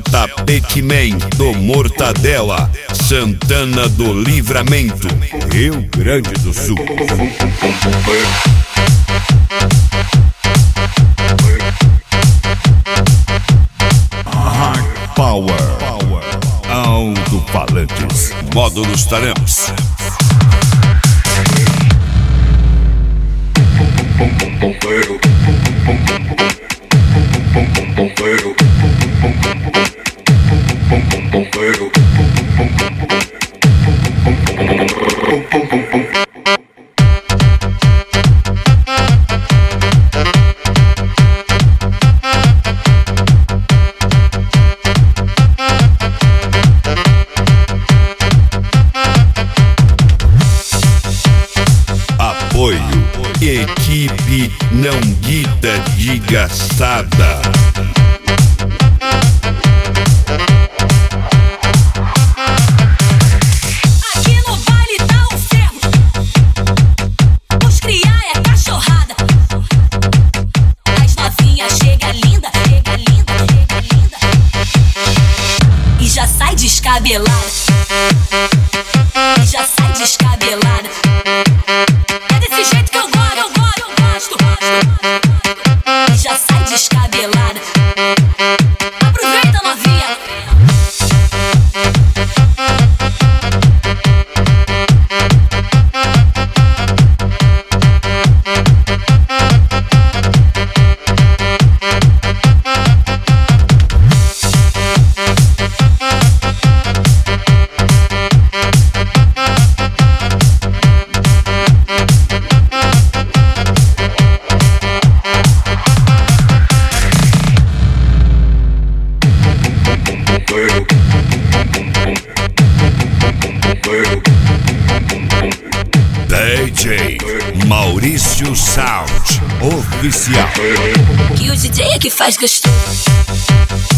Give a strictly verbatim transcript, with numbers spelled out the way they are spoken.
Tapete Man do Mortadela, Santana do Livramento, Rio Grande do Sul. Hard Power, alto-falantes, módulos Taramps. Apoio, equipe não guita de gastada. Aqui no baile tá o ferro, os criar é cachorrada. As novinhas chega linda, chega linda, chega linda, e já sai descabelada, e já sai descabelada. Desse jeito que eu gosto, eu gosto, eu gosto, gosto. E já sai descabelada. Aproveita, novinha. D J Maurício Sound Oficial. Que o D J é que faz gostoso.